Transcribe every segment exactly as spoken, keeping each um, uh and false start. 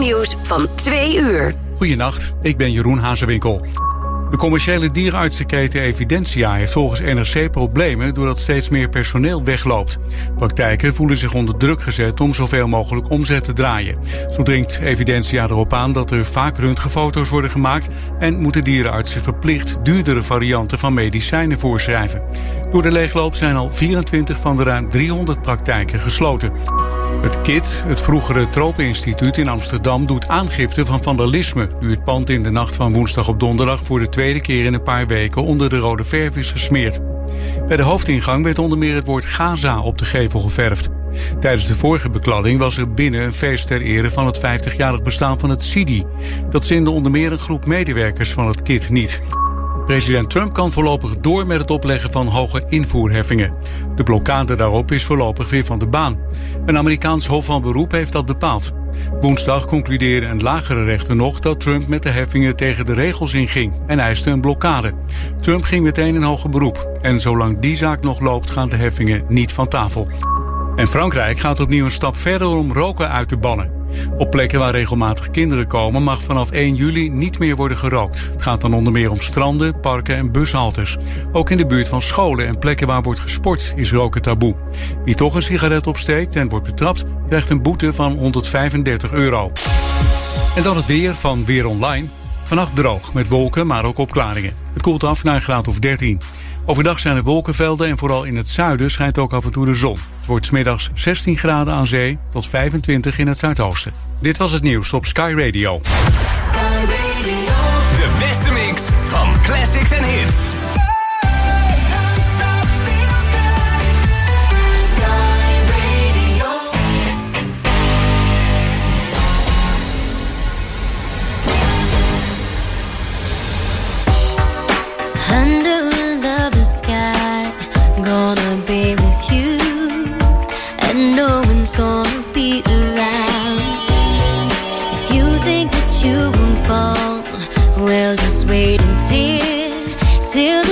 nieuws van twee uur. Goedenacht, ik ben Jeroen Hazewinkel. De commerciële dierenartsenketen Evidentia heeft volgens N R C problemen doordat steeds meer personeel wegloopt. Praktijken voelen zich onder druk gezet om zoveel mogelijk omzet te draaien. Zo dringt Evidentia erop aan dat er vaak röntgenfoto's worden gemaakt en moeten dierenartsen verplicht duurdere varianten van medicijnen voorschrijven. Door de leegloop zijn al vierentwintig van de ruim driehonderd praktijken gesloten. Het K I T, het vroegere Tropeninstituut in Amsterdam, doet aangifte van vandalisme nu het pand in de nacht van woensdag op donderdag voor de tweede keer in een paar weken onder de rode verf is gesmeerd. Bij de hoofdingang werd onder meer het woord Gaza op de gevel geverfd. Tijdens de vorige bekladding was er binnen een feest ter ere van het vijftigjarig bestaan van het C I D I. Dat zinde onder meer een groep medewerkers van het K I T niet. President Trump kan voorlopig door met het opleggen van hoge invoerheffingen. De blokkade daarop is voorlopig weer van de baan. Een Amerikaans hof van beroep heeft dat bepaald. Woensdag concludeerde een lagere rechter nog dat Trump met de heffingen tegen de regels inging en eiste een blokkade. Trump ging meteen in hoger beroep. En zolang die zaak nog loopt gaan de heffingen niet van tafel. En Frankrijk gaat opnieuw een stap verder om roken uit te bannen. Op plekken waar regelmatig kinderen komen mag vanaf één juli niet meer worden gerookt. Het gaat dan onder meer om stranden, parken en bushaltes. Ook in de buurt van scholen en plekken waar wordt gesport is roken taboe. Wie toch een sigaret opsteekt en wordt betrapt, krijgt een boete van honderdvijfendertig euro. En dan het weer van Weer Online. Vannacht droog met wolken, maar ook opklaringen. Het koelt af naar een graad of dertien. Overdag zijn er wolkenvelden en vooral in het zuiden schijnt ook af en toe de zon. Het wordt 's middags zestien graden aan zee tot vijfentwintig in het zuidoosten. Dit was het nieuws op Sky Radio. Sky Radio. De beste mix van classics en hits. Under the sky, gonna be with you, and no one's gonna be around. If you think that you won't fall, well, just wait until till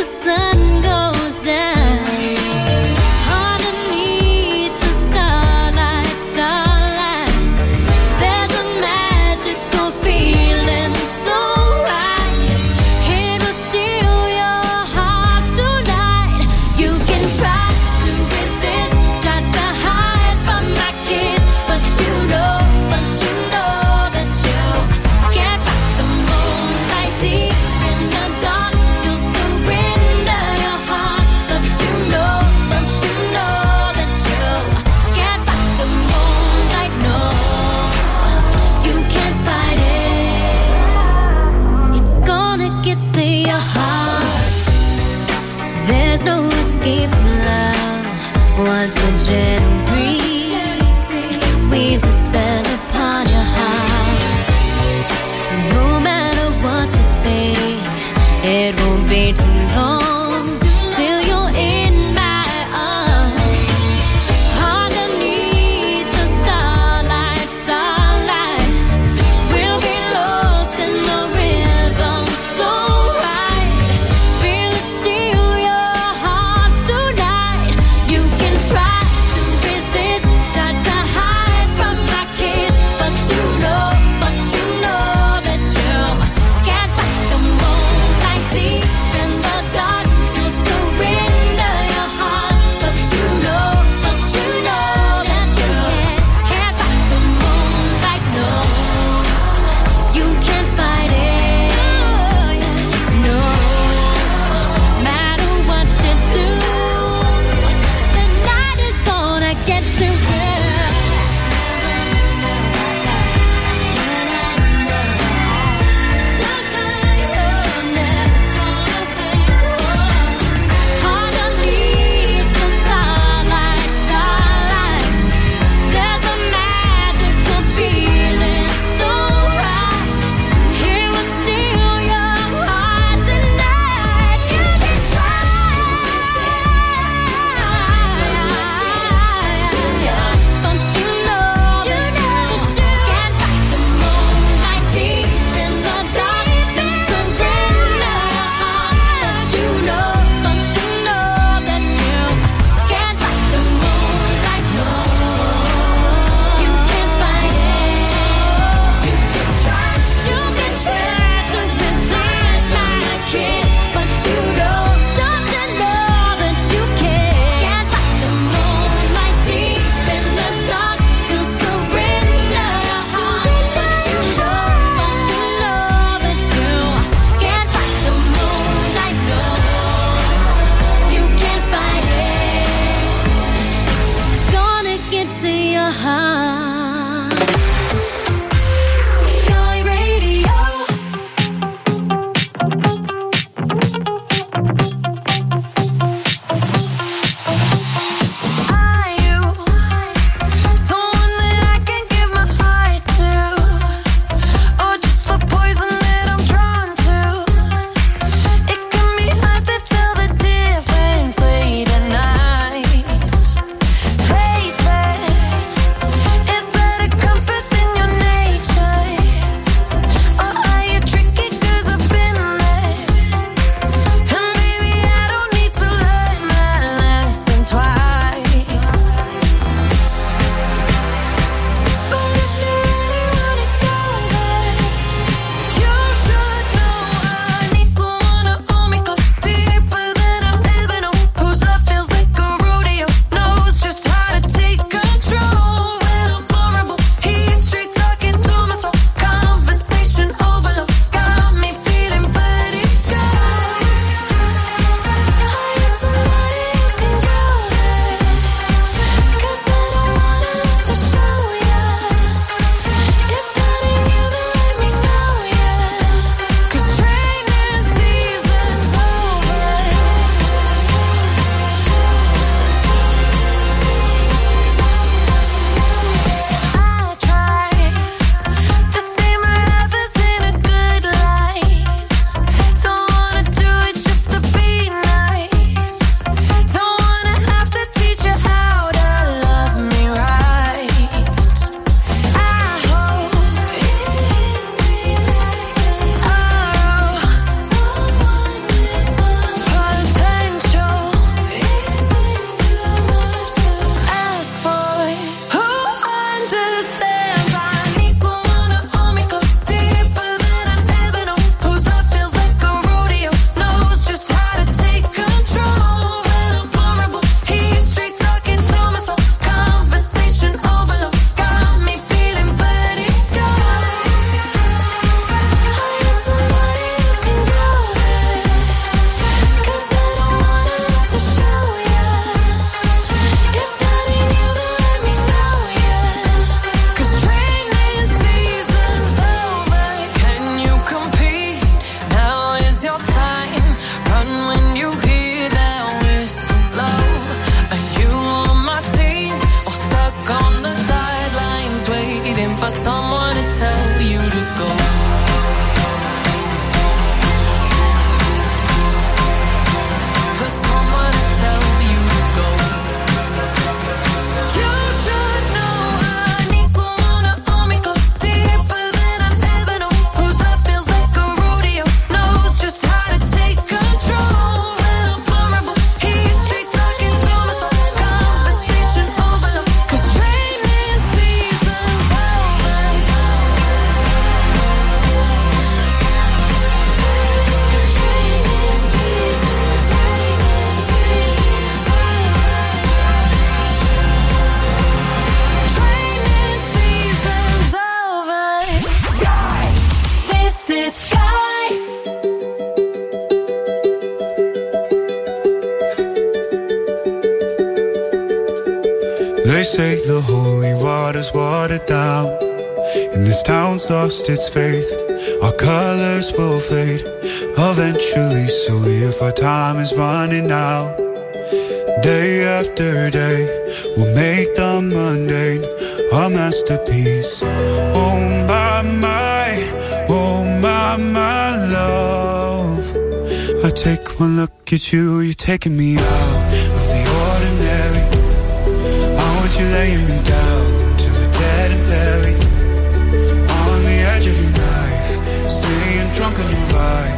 say the holy water's watered down, and this town's lost its faith. Our colors will fade eventually, so if our time is running out, day after day, we'll make the mundane a masterpiece. Oh my, my, oh my, my love. I take one look at you, you're taking me out of the ordinary. I want you laying me down to the dead and buried, on the edge of your knife, staying drunk on your vibe.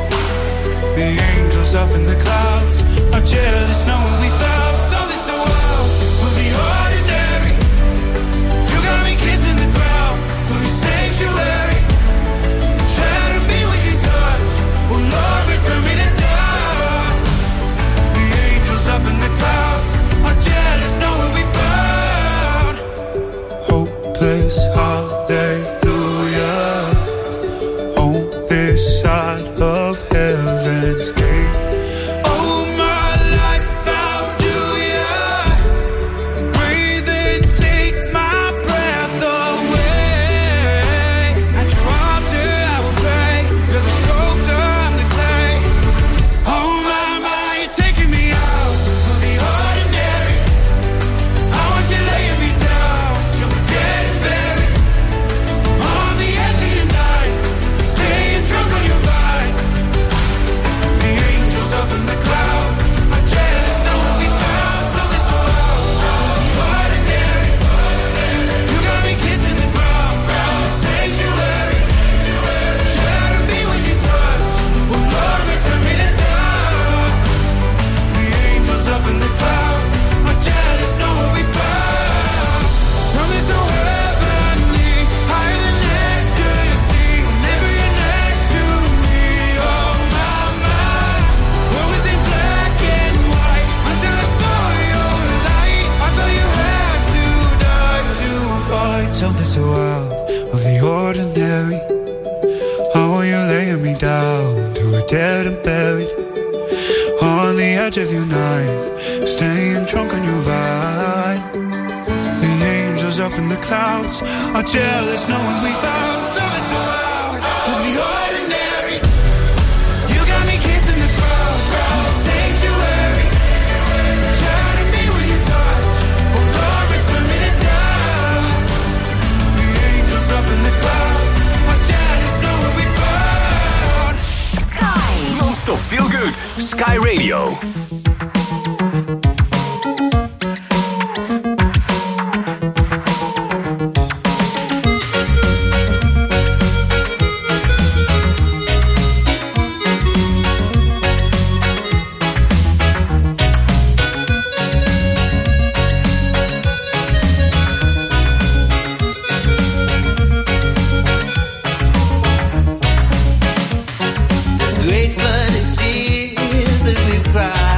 The angels up in the clouds are jealous knowing we found something so wild of the ordinary. You got me kissing the ground of your sanctuary. Shatter me with your touch, oh Lord, return me to dust. The angels up in the clouds are jealous knowing we found hopeless hallelujah on this side of heaven's gate. Oh my life, how do ya breathe and take my breath away? At your altar I will pray, you're the sculptor, I'm the clay. Oh my, my, you're taking me out of the ordinary. I want you laying me down till we're dead and buried, on the edge of your knife, staying drunk on your vine. The angels up in the clouds are jealous knowing we found something so loud, ordinary. You got me kissing the ground, the sanctuary. Shatter me with your touch, oh Lord, return me to dust. The angels up in the clouds are jealous knowing we found something so heavenly, higher than ecstasy. Whenever you're next to me, oh my, my. What was in black and white until I saw your light? I thought you had to die to find something so out of the ordinary. I want you laying me down to a dead and buried, on the edge of your knife, staying drunk on your vine. The angels up in the clouds are jealous knowing we found something so out of the ordinary. You got me kissing the ground, the sanctuary. Shatter me with your touch, oh Lord, return me to dust. The angels up in the clouds are jealous knowing we found Sky. Non-stop feel good. Sky Radio. Great for the tears that we've cried.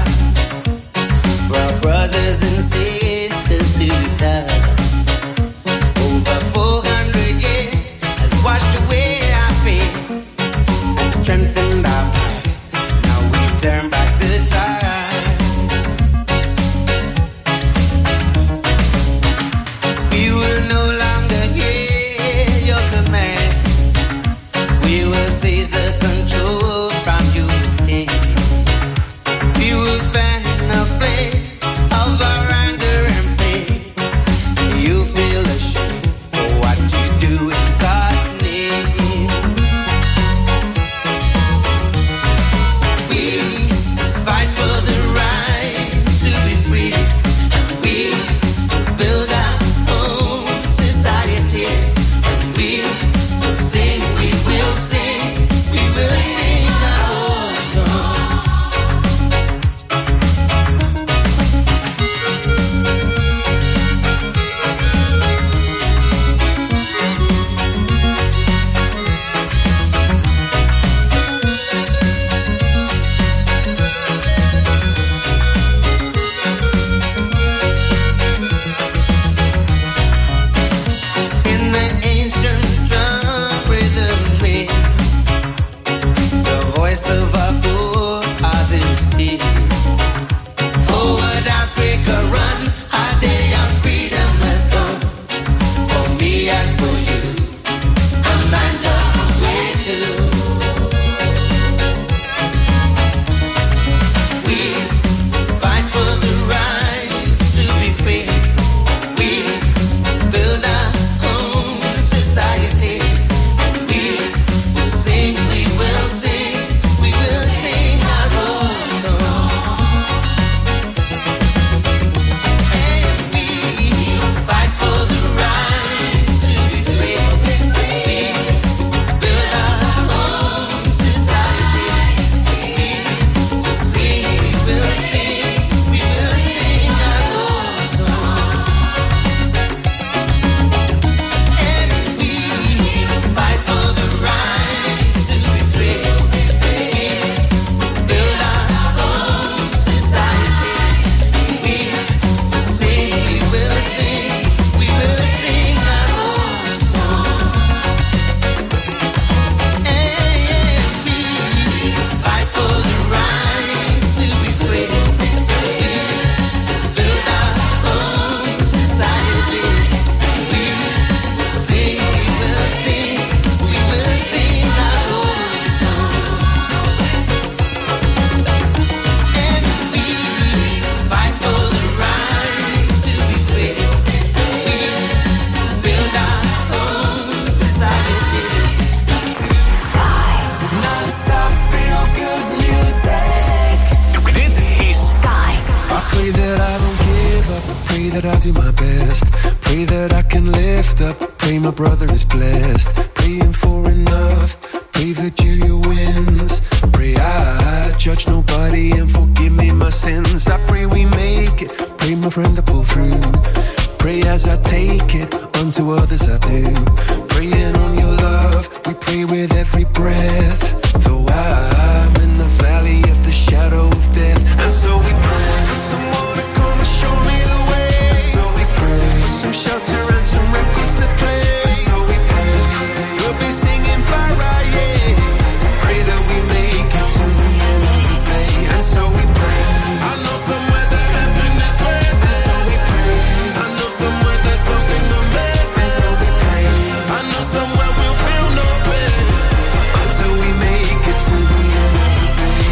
my brother is blessed. Praying for enough, pray Virgilia wins. Pray I judge nobody and forgive me my sins. I pray we make it, pray my friend to pull through. Pray as I take it, unto others I do. Praying on your love, we pray with every breath. Though I'm in the valley of the shadow of death. And so we pray for someone to come and show me the way. And so we pray for some shelter and some records to play. And so we pray, we'll be singing para, yeah. Pray that we make it to the end of the day. And so we pray, I know somewhere that heaven is waiting. And so we pray, I know somewhere there's something amazing. And so we pray, I know somewhere we'll feel no pain until we make it to the end of the day.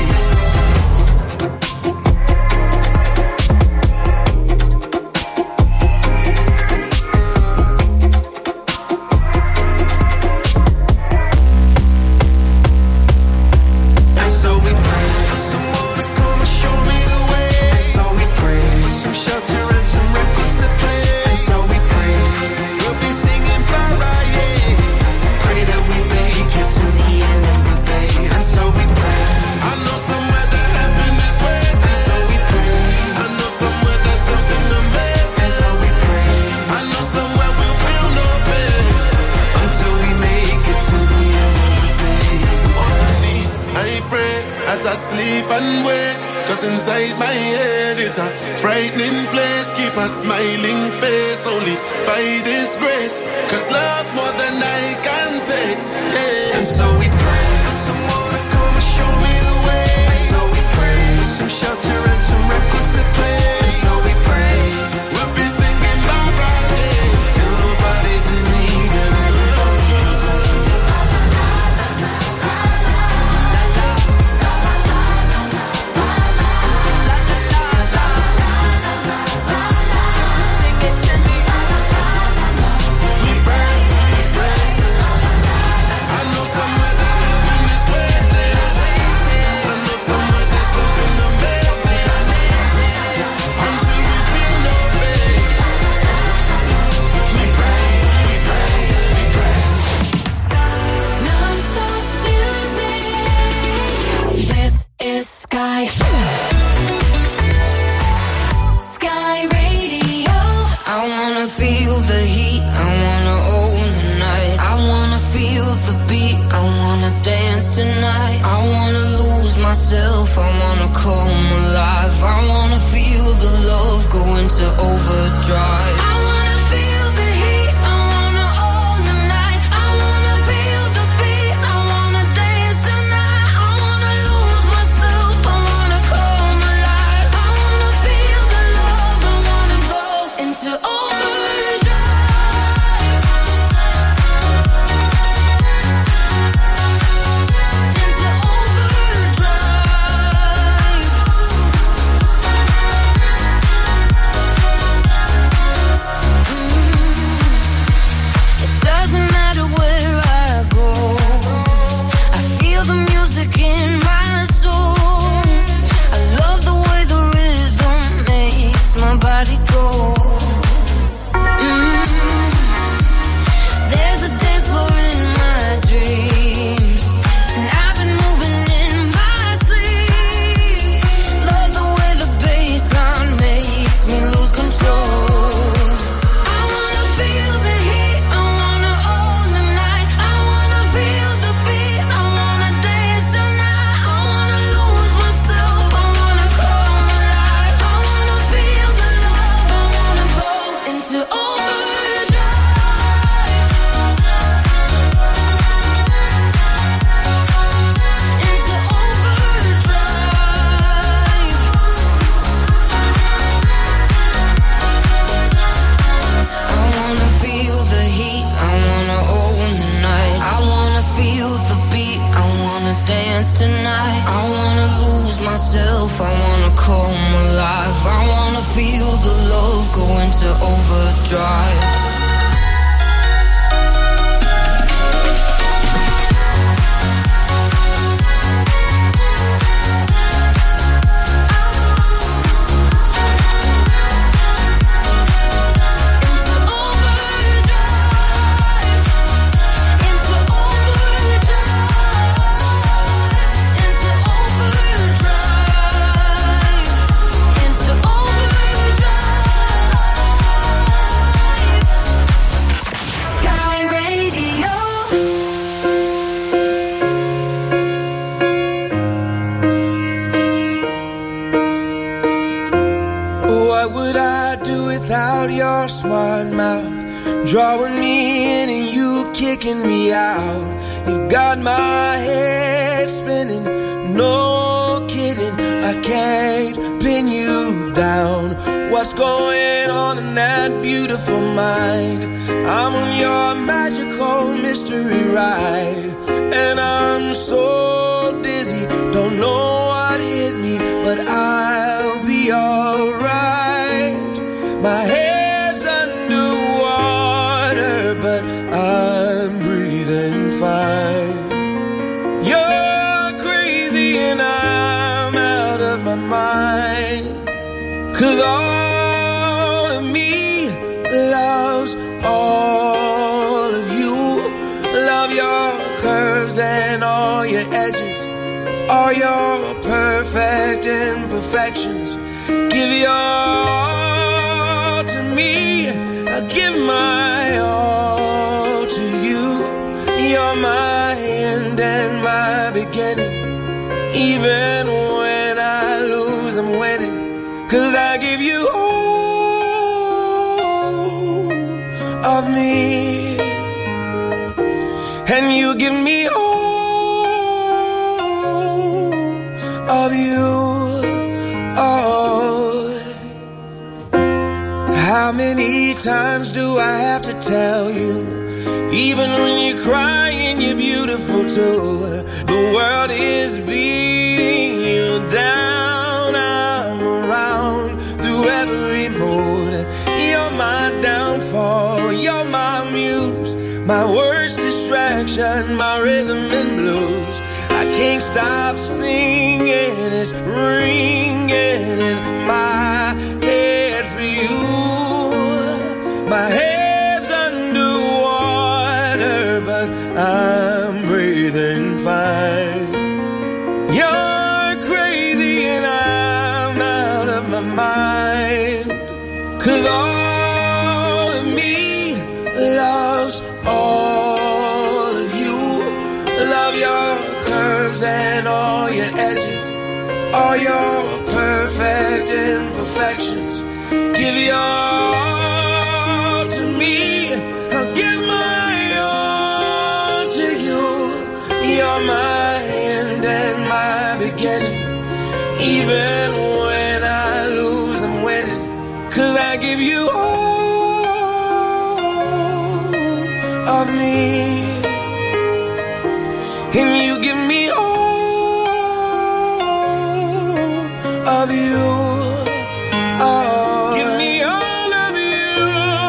And so we pray for someone to come and show me the way. And so we pray for some shelter and some records to play. And so we pray, we'll be singing para, yeah. Pray that we make it to the end of the day. And so we pray, I know somewhere that heaven is waiting. And so we pray, I know somewhere there's something amazing. And so we pray, I know somewhere we'll feel no pain until we make it to the end of the day. On my knees, I pray as I sleep and wake. Cause inside my head is a frightening place. Keep a smiling face only by this grace. Cause love's more than I can take, yeah. And so we pray for someone to come and show me the way. And so we pray for some shelter and some records to play. And so we pray, we'll be singing bye bye, yeah. Till nobody's in need and everybody's in. Sing it to me. We pray, we pray. I know somewhere that heaven is waiting. I know somewhere there's something amazing until we feel no pain. We pray, we pray, we pray. Non-stop music. This is Sky. Sky Radio. I wanna feel the heat, I wanna own the night. I wanna feel the beat, I wanna dance tonight. I wanna lose myself, I wanna come alive. I wanna feel the love go into overdrive. I wanna feel the heat, I wanna own the night. I wanna feel the beat, I wanna dance tonight. I wanna lose myself, I wanna come alive. I wanna feel the love, I wanna go into overdrive. Into overdrive. It doesn't matter where I go, I feel the music in my soul. I love the way the rhythm makes my body go. Mm. There's a dance floor in my dreams, and I've been moving in my sleep. Love the way the bassline makes me lose control. I wanna feel the heat, I wanna own the night. I wanna feel the beat, I wanna dance tonight. I wanna lose myself, I wanna come alive. I wanna feel the love, I wanna go into overdrive. Into overdrive. I wanna feel the heat, I wanna own the night. I wanna feel the beat, I wanna dance tonight. I wanna lose myself, I wanna come alive. I wanna feel the love go into overdrive. Into overdrive. drawing me in and you kicking me out. You got my head spinning, no kidding, I can't pin you down. What's going on in that beautiful mind? I'm on your magical mystery ride, and I'm so dizzy, don't know what hit me, but I'll be alright. My head's underwater, but I'm breathing fine. You're crazy and I'm out of my mind, 'cause all of me loves all of you. Love your curves and all your edges, all your perfect imperfections. Give your all to me, I'll give my all to you. You're my end and my beginning. Even when I lose, I'm winning, 'cause I give you all of me, and you give me all of you. Oh, how many times do I have to tell you? Even when you're crying, you're beautiful too. The world is beating you down. I'm around through every mood. You're my downfall, you're my muse, my worst distraction, my rhythm and blues. I can't stop singing, it's ringing in my head for you. My head's underwater, but I'm breathing fine. You're crazy and I'm out of my mind, 'cause all of me loves all of you. Love your curves and all your edges, all your perfect imperfections. Give your all to me, I'll give my all to you. You're my end and my beginning. Even when I lose, I'm winning, 'cause I give you all of me, and you give me all of you. Oh, give me all of you.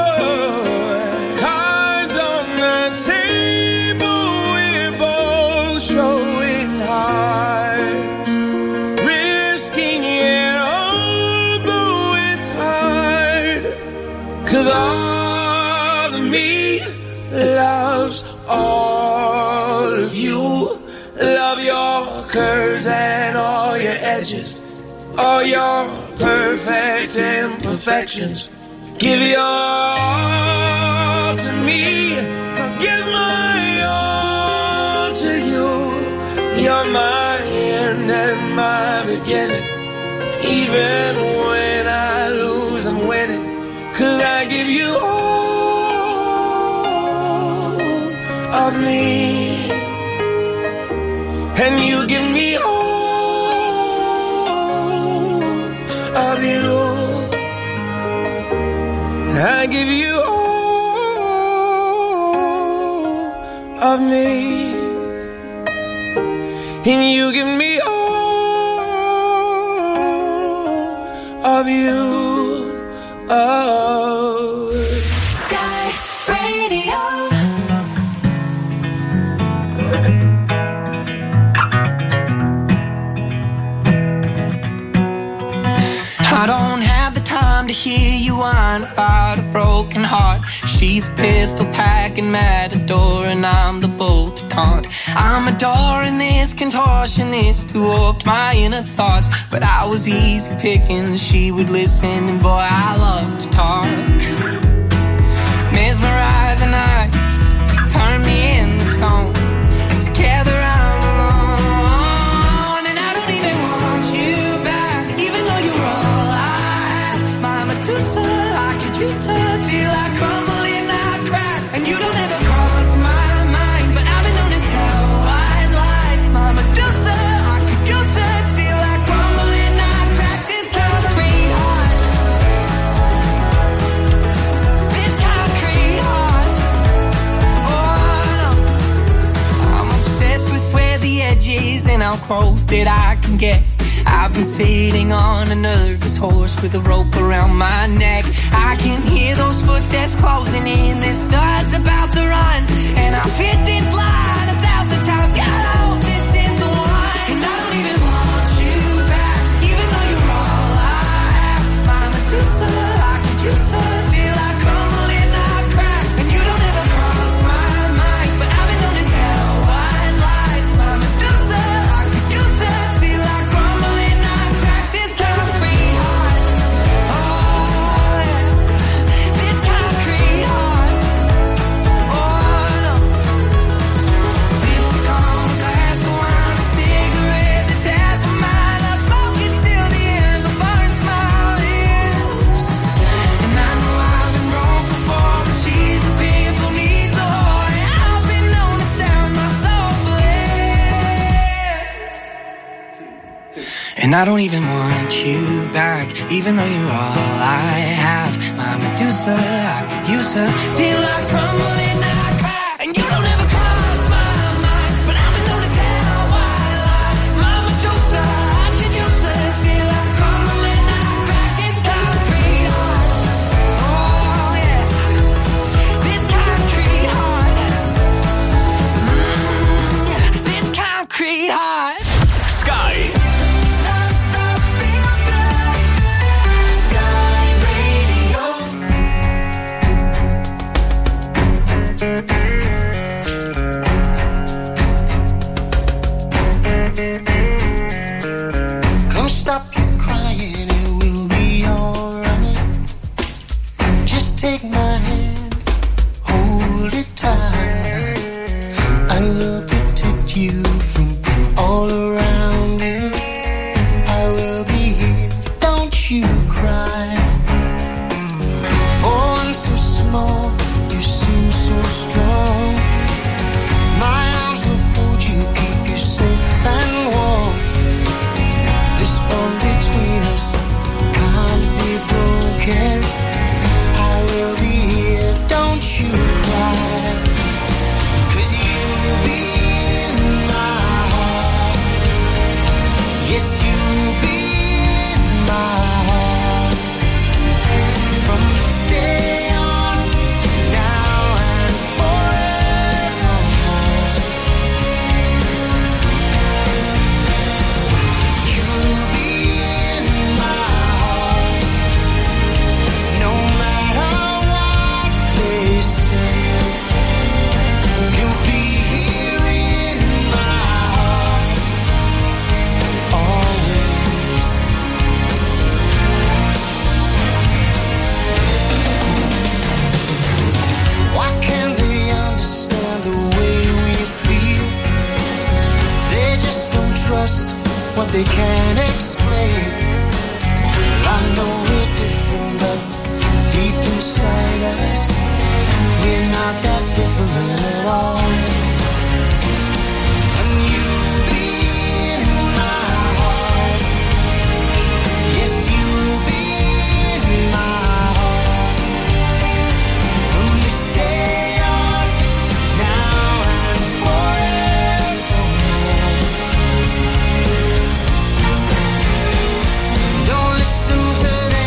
Cards on the table, we're both showing hearts, risking it although it's hard, 'cause all of me loves all of you. Love your curves and all your edges, all your perfect imperfections. Give your all to me, I'll give my all to you. You're my end and my beginning. Even when I lose, I'm winning, 'cause I give you all of me, and you give me all of you. I give you all of me, and you give me all of you. Oh, Sky Radio. I don't have the time to hear you whine about a broken heart. She's a pistol packing matador and I'm the bull to taunt. I'm adoring this contortionist who warped my inner thoughts, but I was easy picking, she would listen, and boy, I love to talk. Mesmerizing eyes turn me into stone, and together I'm alone, and I don't even want you back, even though you're all I have. My Medusa, I could use her till I crumble and I crack. the edges and how close that I can get. I've been sitting on a nervous horse with a rope around my neck. I can hear those footsteps closing in, this start's about to run. And I've hit this line a thousand times, God, I hope this is the one. And I don't even want you back, even though you're all I have. My Medusa, I could use her till I crumble and I crack. And you don't ever cross my mind, but I've been known to tell white lies. My Medusa, I could use her till I crumble and I crack. This concrete heart, oh yeah, this concrete heart, oh no. Lipstick on a glass of wine, a cigarette that's half a mile. I smoke it till the end, but burns my lips. And I know I've been wrong before, but she's a pimple, needs a whore. And I've been known to sound my soul blessed. And I don't even want you back, even though you're all I have. My Medusa, I could use her till I crumble and I crack. And you don't ever cross my mind, but I've been known to tell white lies. My Medusa, I could use her till I crumble and I crack. This concrete heart, oh yeah, this concrete heart, mm, yeah, this concrete heart. Sky. Non-stop feel good. Sky Radio. Come stop your crying, it will be alright. Just take my hand, hold it tight. I will protect you from all around you. I will be here, don't you cry. For I'm so small, you seem so strong. My arms will hold you, keep you safe and warm. This bond between us can't be broken. I will be here, don't you cry. 'Cause you'll be in my heart. Yes, you'll be in my heart. From this day on, now and forevermore. You'll be in my heart. No matter what they say. You'll be here in my heart. Always. Why can't they understand the way we feel? They just don't trust what they can't explain. Well, I know we're different, but deep inside us, we're not that different at all. And you'll be in my heart. Yes, you'll be in my heart. From this day on, now and forevermore. Don't listen to them.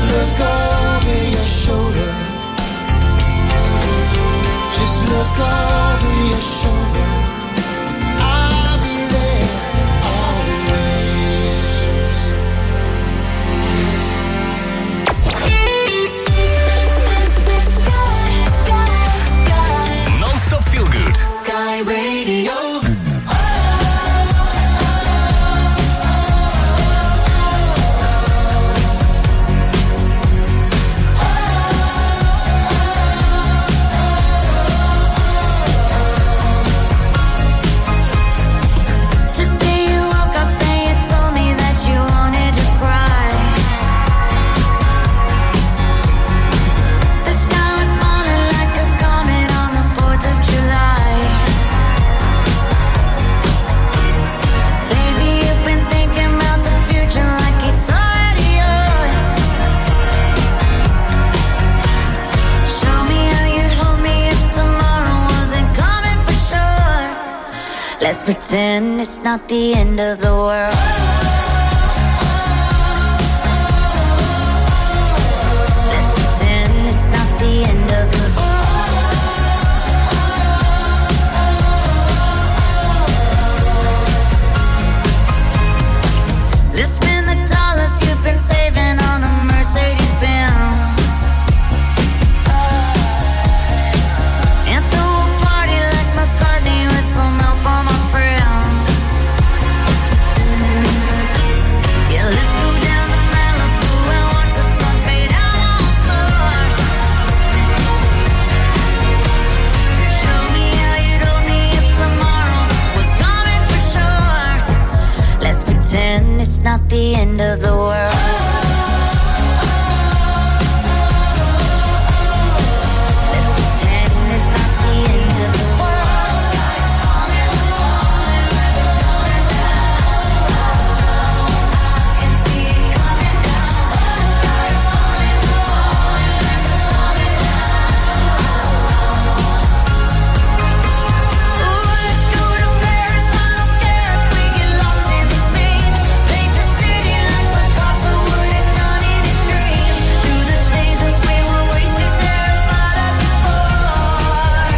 look over your shoulder. Just look over your shoulder. I'll be there always. Non-stop feel good. Sky Radio. Let's pretend it's not the end of the world. Let's pretend it's not the end of the world. Let's spend the dollars you've been saving on a Mercedes Benz. And throw a party like McCartney with some help on my friends. Yeah, let's go down to Malibu and watch the sun fade out once more. Show me how you'd hold me if tomorrow was coming for sure. Let's pretend it's not the end of the world. Let's pretend it's not the end of the world. Sky's falling, falling, down. I can see it coming down. Sky's falling, falling, down. Ooh, let's go to Paris. I don't care if we get lost in the scene. Paint the city like Picasso would have done in his dreams. Through the days that we were way too terrified of before.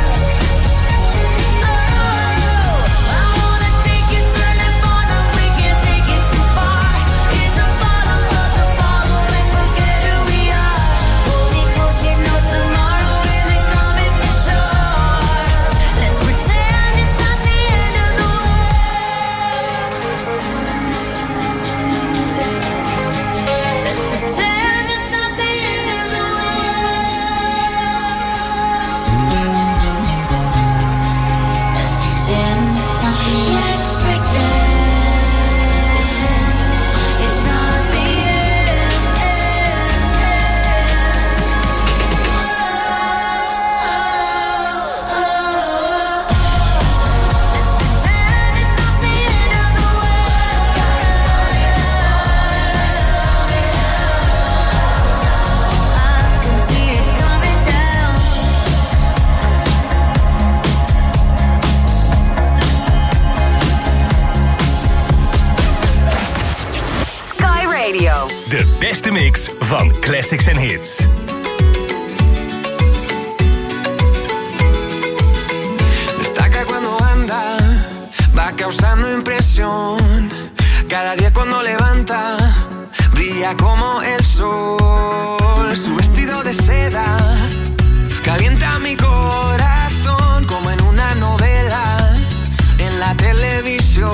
Oh, I wanna take you, turn it on, and we can't take it too far. Hit the bottom of the bottle and forget who we are. Hold me close, you know tomorrow isn't coming for sure. Let's pretend it's not the end of the world. Let's pretend it's not the end of the world. Let's pretend it's not the Let's pretend it's not the end of the world. I can see it coming down. Sky Radio. De beste mix van classics en hits. Destaca cuando anda, va causando impresión. Cada día cuando levanta, brilla como el sol. Su vestido de seda calienta mi corazón como en una novela en la televisión.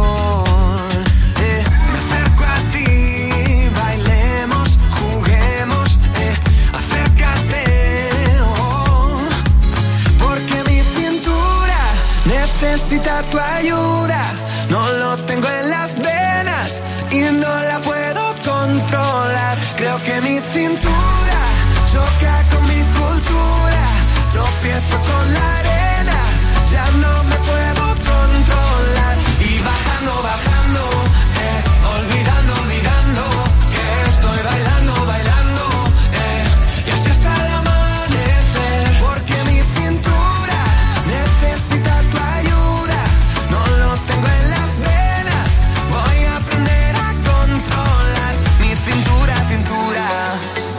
Eh, me acerco a ti, bailemos, juguemos, eh, acércate, oh, porque mi cintura necesita tu ayuda. No lo tengo en las venas y no la puedo controlar. Creo que mi cintura choca con mi cultura. Tropiezo con la arena, ya no me puedo controlar. Y bajando, bajando, eh, olvidando, olvidando que estoy bailando, bailando, eh, y así hasta el amanecer. Porque mi cintura necesita tu ayuda. No lo tengo en las venas, voy a aprender a controlar mi cintura, cintura.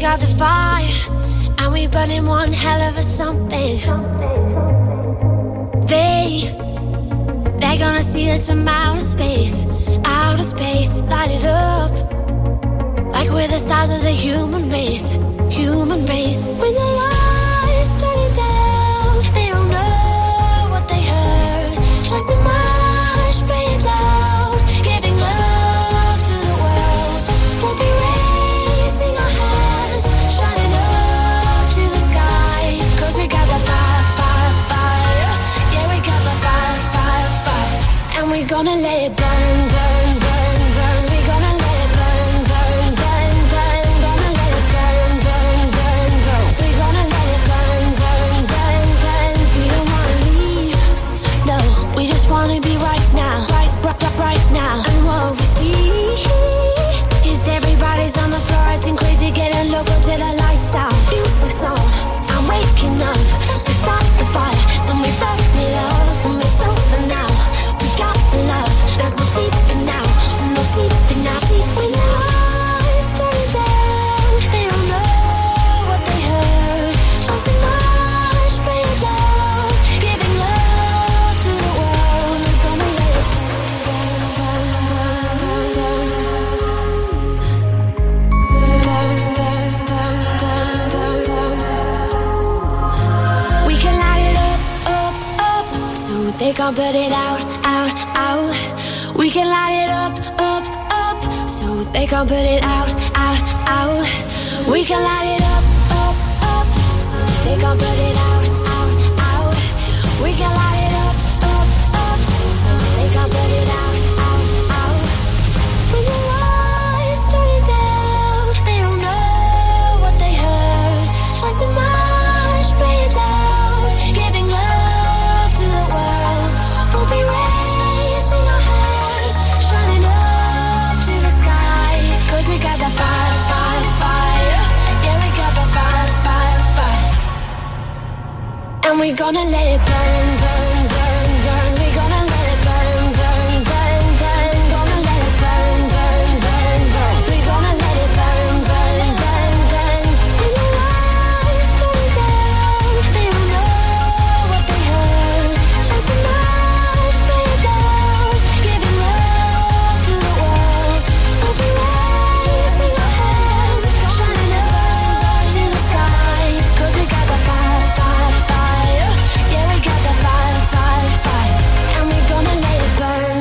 got the fire, and we burning one hell of a something. They, they're gonna see us from outer space, outer space, light it up. Like we're the stars of the human race, human race. When the lights turning down, they don't know what they heard. Strike the march, play it loud, giving love to the world. We'll be raising our hands, shining up to the sky. Cause we got the fire, fire, fire. Yeah, we got the fire, fire, fire. And we're gonna let it burn, burn, burn, burn. We're gonna let it burn, burn, burn, burn. Gonna let it burn, burn, burn, burn. We're gonna let it burn, burn, burn, burn. We don't wanna leave, no. We just wanna be right now, right, right, right, right now. And what we see is everybody's on the floor acting crazy, getting local till the lights out. Music's on, I'm waking up. We start the fire, then we burn it up. And we're sober now, we got the love. There's no sleeping now, no sleeping now. When the lights turn down, they don't know what they heard. Strike the march, play it loud, giving love to the world. We're gonna let it burn, burn, burn, burn, burn, burn, burn, burn, burn. We can light it up, up, up, so they can't put it out, out, out. We can light it up, up, up, so they can't put it out, out, out. We can light it up, up, up, so they can't put it out, out, out. We can light it up, up, up, so they can't put it out, out, out. When the lights turn down, they don't know what they heard. Strike the march, play it loud, giving love to the world. We'll be raising our hands, shining up to the sky. Cause we got the fire, fire, fire. Yeah, we got the fire, fire, fire. And we're gonna let it burn, burn, burn, burn. We're gonna let it burn, burn, burn, burn. Gonna let it burn, burn, burn, burn. We're gonna let it burn, burn, burn, burn. When the lights turn down, they don't know what they heard. Strike the march, play it loud, giving love to the world. We'll be raising our hands, shining up to the sky. Cause we got the fire, fire, fire. Yeah, we got the fire, fire, fire. And we're gonna let it burn.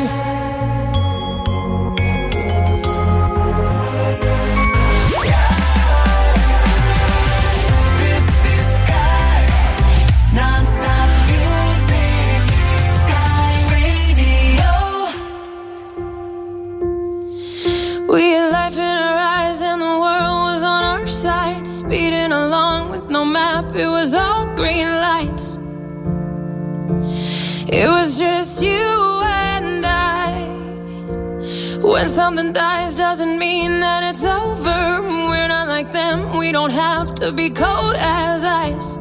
This is Sky, non-stop music, Sky Radio. We had life in our eyes and the world was on our side. Speeding along with no map, it was all green lights. It was just you and I. When something dies doesn't mean that it's over. We're not like them, we don't have to be cold as ice.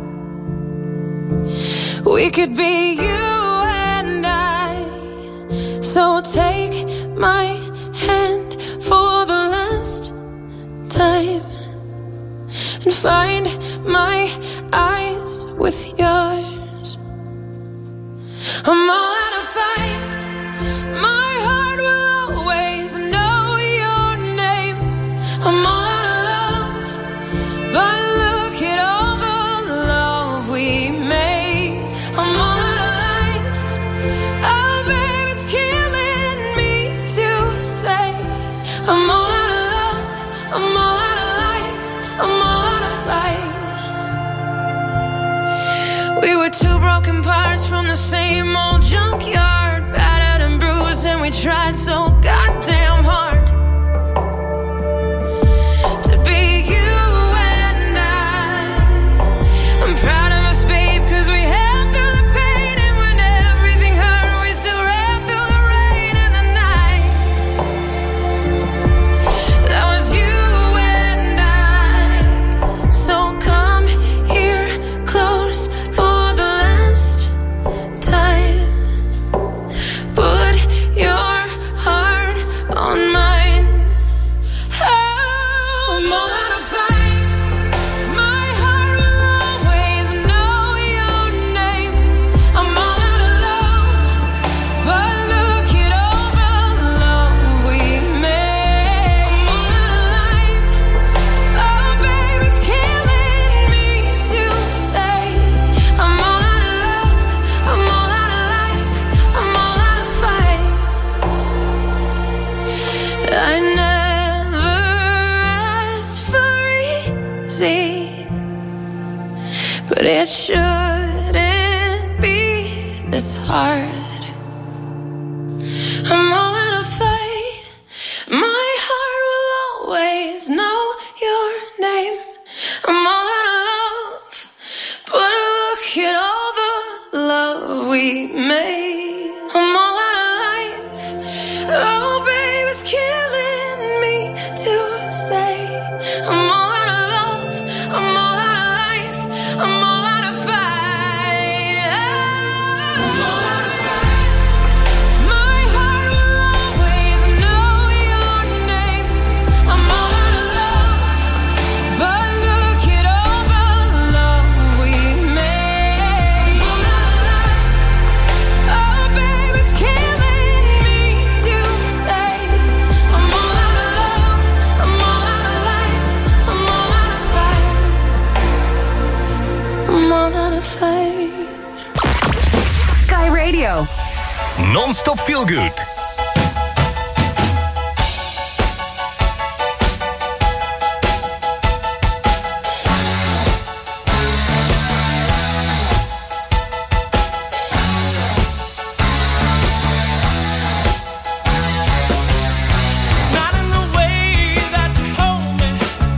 We could be you and I. So take my hand for the last time and find my eyes with yours. I'm all out of fight. My heart will always know your name. I'm all out of love, but look at all the love we made. I'm all out of life. Oh, baby, it's killing me to say. I'm all out of love. I'm all out of life. I'm all out of fight. We were two broken parts from the same old junkyard, battered and bruised, and we tried so goddamn hard to be you and I. I'm proud of us, babe, cause we held through the pain, and when everything hurt, we still ran through the rain and the night. That was you and I. So come here close for the last time. Put your heart on my but it shouldn't be this hard. I'm all out of fight. My heart will always know your name. I'm all out of love, but look at all the love we made. I'm all out of life. Oh, babe, it's killing me to say. I'm all out of love. I'm all out of life. I'm all out of fight. I'm all out of fight. My heart will always know your name. I'm all out of love, but look at all the love we made. I'm all out of life. Oh, babe, it's killing me to say. I'm all out of love. I'm all out of life. I'm all out of fight. I'm all out of fight. Sky Radio. Non-stop feel good. Not in the way that you hold me.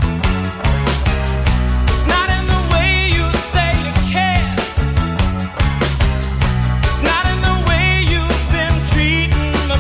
It's not in the way you say you care. It's not in the way you've been treating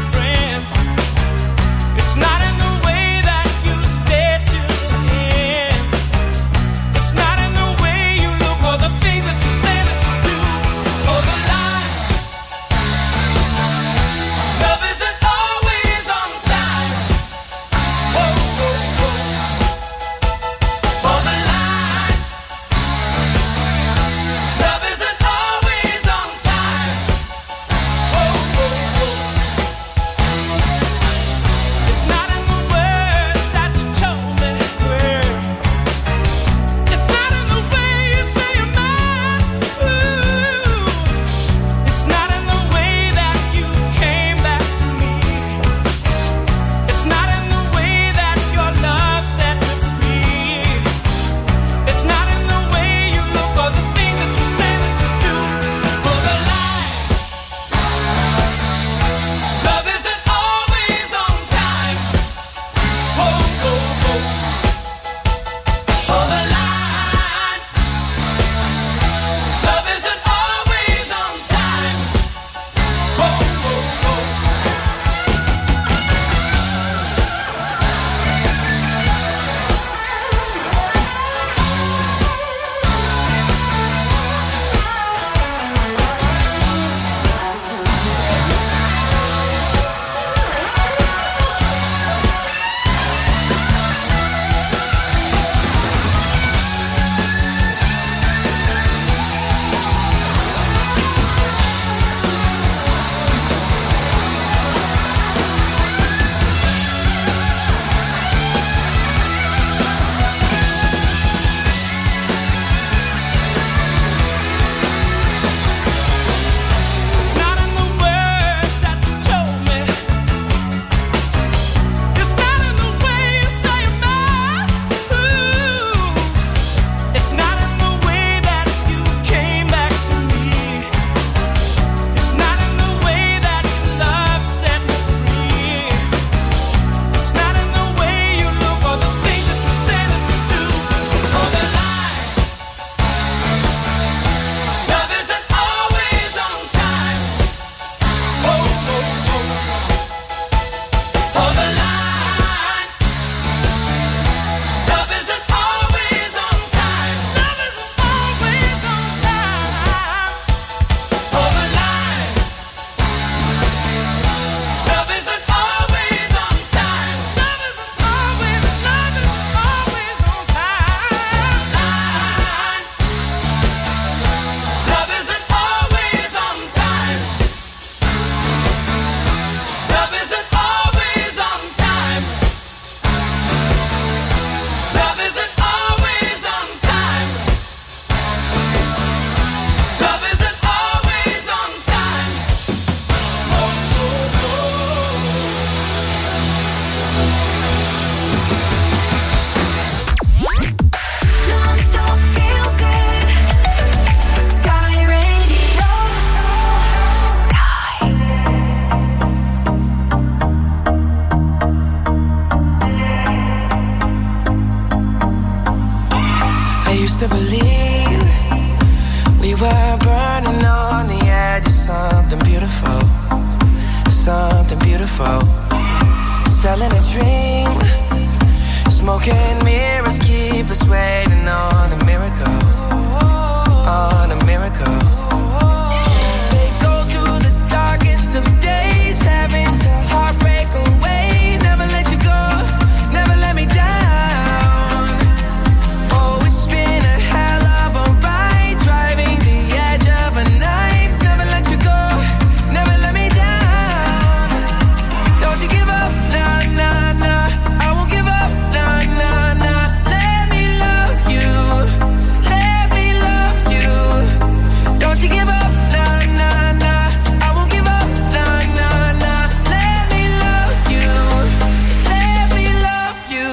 beautiful, something beautiful. Selling a dream, smoking mirrors keep us waiting on a miracle, on a miracle. They go through the darkest of days, having to heartbreak away. Never let you go, never let me down. Oh, it's been a hell of a ride, driving the edge of a knife. Never let you go, never let me down. Don't you give up, nah, nah, nah. I won't give up, nah, nah, nah. Let me love you, let me love you. Don't you give up, nah, nah, nah. I won't give up, nah, nah, nah. Let me love you, let me love you.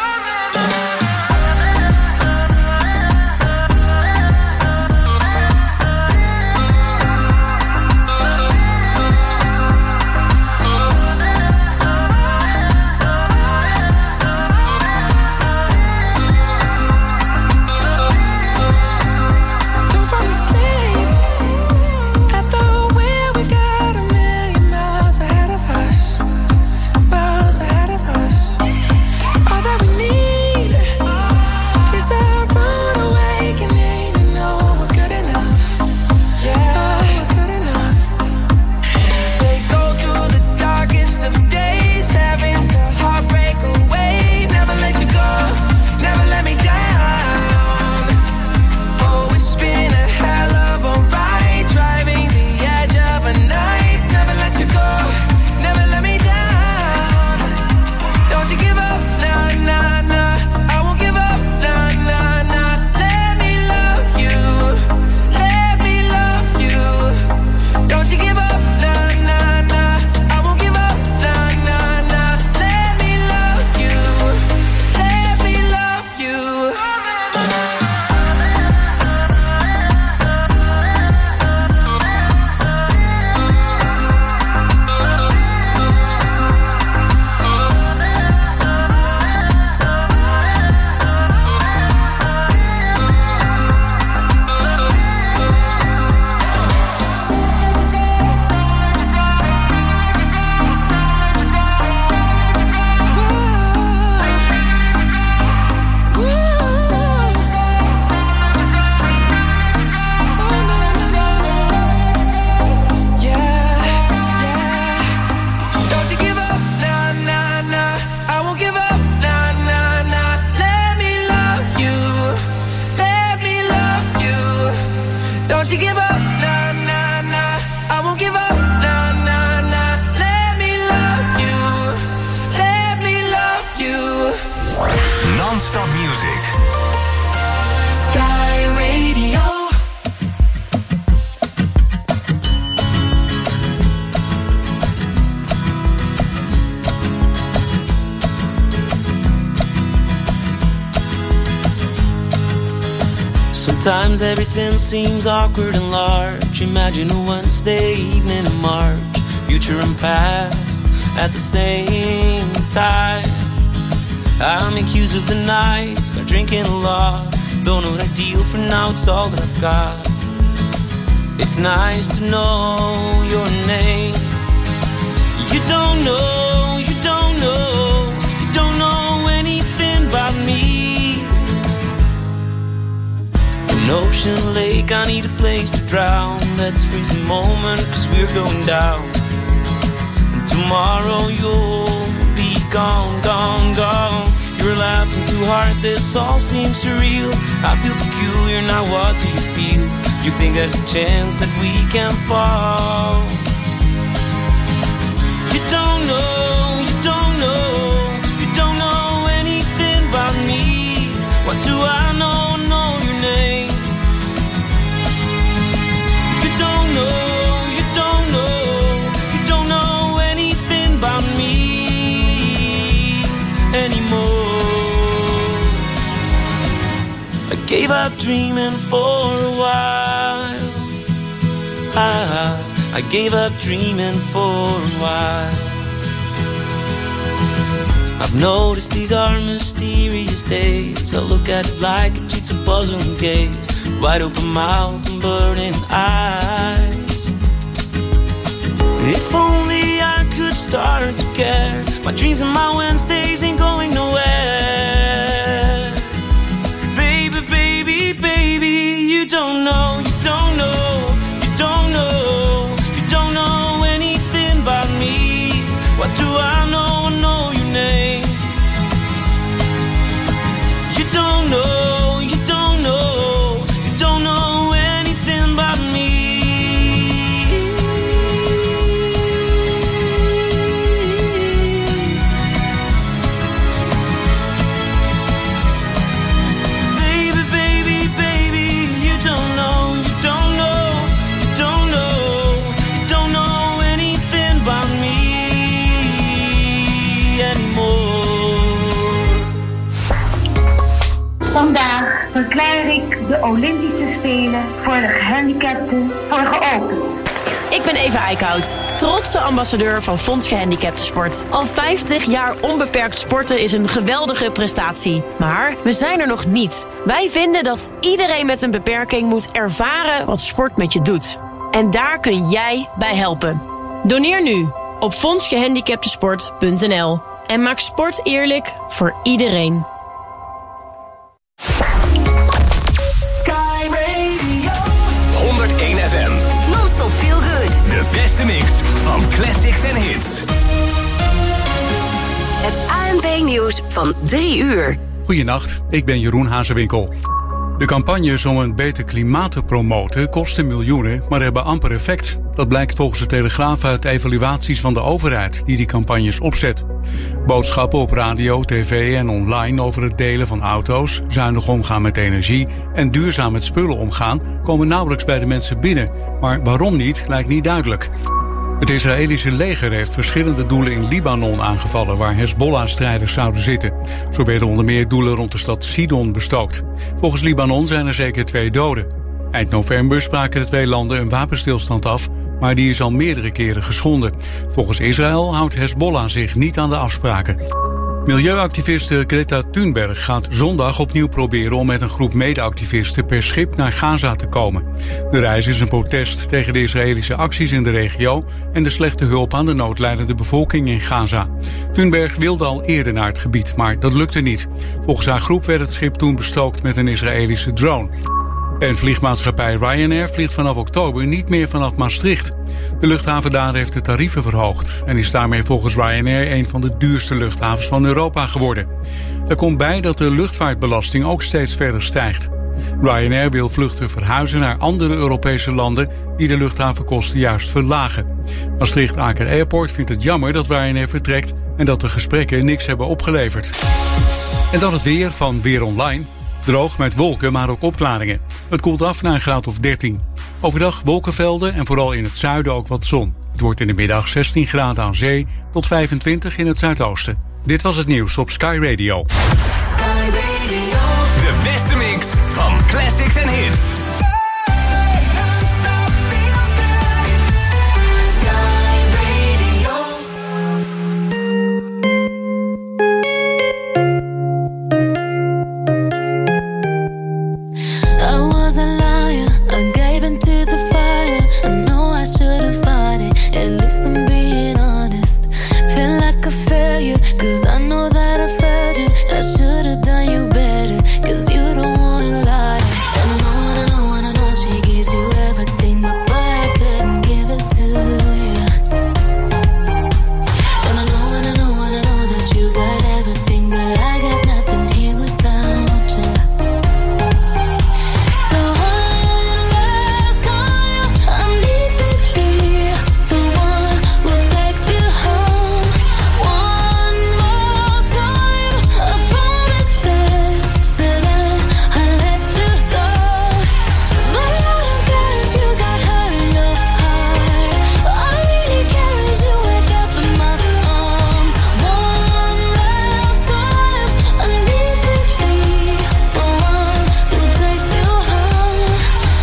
Don't fall asleep at the wheel. We got a million miles ahead of us, miles ahead of us. All that we need is a rude awakening to know we're good enough. Yeah, we're good enough. They go through the darkest of days, having to heartbreak away. Never let you go, never let me down. Oh, it's been a hell of a ride, driving the edge of a knife. Never let you go, never let me down. Don't you give up, nah, nah, nah. I won't give up, nah, nah, nah. Let me love you, let me love you. Don't you give up, nah, nah, nah. I won't give up, nah, nah, nah. Let me love you, let me love you. Don't you give up, nah, nah, nah. I won't give up, nah, nah, nah. Let me love you, let me love you. Don't you give up, nah, nah, nah. I won't give up, nah, nah, nah. Let me love you, let me love you. Non-stop music. Sky Radio. Sometimes everything seems awkward and large. Imagine a Wednesday evening in March, future and past at the same time. I make use of the night, start drinking a lot. Don't know what I deal for now, it's all that I've got. It's nice to know your name. You don't know, you don't know, you don't know anything about me. An ocean lake, I need a place to drown. Let's freeze a moment, cause we're going down. And tomorrow you'll be gone, gone, gone. You're laughing too hard, this all seems surreal. I feel peculiar, now what do you feel? You think there's a chance that we can fall? You don't know, you don't know, you don't know anything about me. What do I know, know your name? You don't know, you don't know, you don't know anything about me anymore. I gave up dreaming for a while. I, I gave up dreaming for a while. I've noticed these are mysterious days. I look at it like a jigsaw puzzle and gaze. Wide open mouth and burning eyes. If only I could start to care. My dreams and my Wednesdays ain't going nowhere. Baby, baby, baby, you don't know, you don't know, you don't know, you don't know anything about me. What do I know? I know your name. You don't know, you don't know, you don't know anything about me. Baby, baby, baby, you don't know, you don't know, you don't know, you don't know anything about me anymore. Vandaag verklaar ik de Olympische Spelen voor de gehandicapten voor geopend. Ik ben Eva Eickhout, trotse ambassadeur van Fonds Gehandicapten Sport. Al vijftig jaar onbeperkt sporten is een geweldige prestatie. Maar we zijn er nog niet. Wij vinden dat iedereen met een beperking moet ervaren wat sport met je doet. En daar kun jij bij helpen. Doneer nu op fonds gehandicaptensport punt n l en maak sport eerlijk voor iedereen. Sky Radio. honderdéén F M. Non-stop feel good. De beste mix van classics en hits. Het A N P-nieuws van drie uur. Goedenacht, ik ben Jeroen Hazewinkel. De campagnes om een beter klimaat te promoten kosten miljoenen, maar hebben amper effect. Dat blijkt volgens de Telegraaf uit evaluaties van de overheid die die campagnes opzet. Boodschappen op radio, tv en online over het delen van auto's, zuinig omgaan met energie en duurzaam met spullen omgaan komen nauwelijks bij de mensen binnen. Maar waarom niet, lijkt niet duidelijk. Het Israëlische leger heeft verschillende doelen in Libanon aangevallen waar Hezbollah-strijders zouden zitten. Zo werden onder meer doelen rond de stad Sidon bestookt. Volgens Libanon zijn er zeker twee doden. Eind november spraken de twee landen een wapenstilstand af, maar die is al meerdere keren geschonden. Volgens Israël houdt Hezbollah zich niet aan de afspraken. Milieuactiviste Greta Thunberg gaat zondag opnieuw proberen om met een groep mede-activisten per schip naar Gaza te komen. De reis is een protest tegen de Israëlische acties in de regio en de slechte hulp aan de noodlijdende bevolking in Gaza. Thunberg wilde al eerder naar het gebied, maar dat lukte niet. Volgens haar groep werd het schip toen bestookt met een Israëlische drone. En vliegmaatschappij Ryanair vliegt vanaf oktober niet meer vanaf Maastricht. De luchthaven daar heeft de tarieven verhoogd en is daarmee volgens Ryanair een van de duurste luchthavens van Europa geworden. Er komt bij dat de luchtvaartbelasting ook steeds verder stijgt. Ryanair wil vluchten verhuizen naar andere Europese landen die de luchthavenkosten juist verlagen. Maastricht-Aker Airport vindt het jammer dat Ryanair vertrekt en dat de gesprekken niks hebben opgeleverd. En dan het weer van Weer Online. Droog met wolken, maar ook opklaringen. Het koelt af naar een graad of dertien. Overdag wolkenvelden en vooral in het zuiden ook wat zon. Het wordt in de middag zestien graden aan zee tot vijfentwintig in het zuidoosten. Dit was het nieuws op Sky Radio. De beste mix van classics en hits.